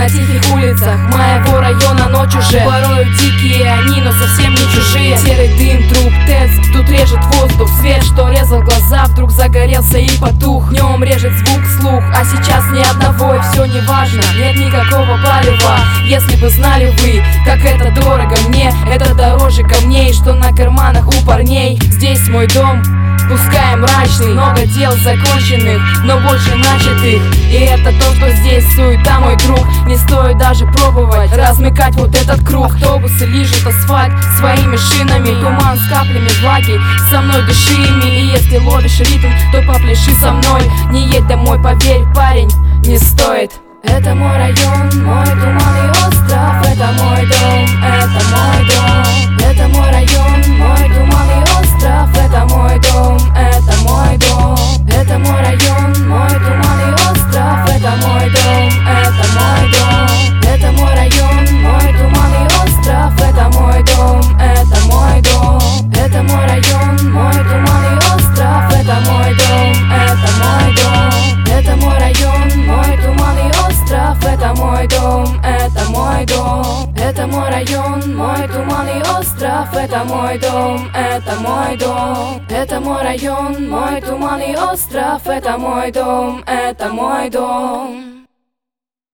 на тихих улицах моего района ночь уже. Порою дикие они, но совсем не чужие. Серый дым, труп, ТЭЦ, тут режет воздух. Свет, что резал глаза, вдруг загорелся и потух. Днем режет звук, слух, а сейчас ни одного. И все не важно, нет никакого палева. Если бы знали вы, как это дорого мне, это дороже камней, что на карманах у парней. Здесь мой дом, пускай мрачный, много дел законченных, но больше начатых. И это то, что здесь суета, мой друг. Не стоит даже пробовать размыкать вот этот круг. Автобусы лижут асфальт своими шинами, туман с каплями влаги, со мной дыши ими. И если ловишь ритм, то попляши со мной. Не едь домой, поверь, парень, не стоит. Это мой район, мой туманный остров. Это мой дом, это мой дом. Это мой район, мой туманный остров. Это мой дом, это мой дом. Это мой район, мой туманный остров. Это мой дом, это мой дом. Это мой район, мой туманный остров. Это мой дом, это мой дом. Это мой район, мой туманный остров. Это мой дом, это мой дом. Это мой район, мой туманный остров. Это мой дом, это мой дом. Это мой район, мой туманный остров. Это мой дом, это мой дом. Это мой район, мой туманный остров. Это мой дом, это мой дом.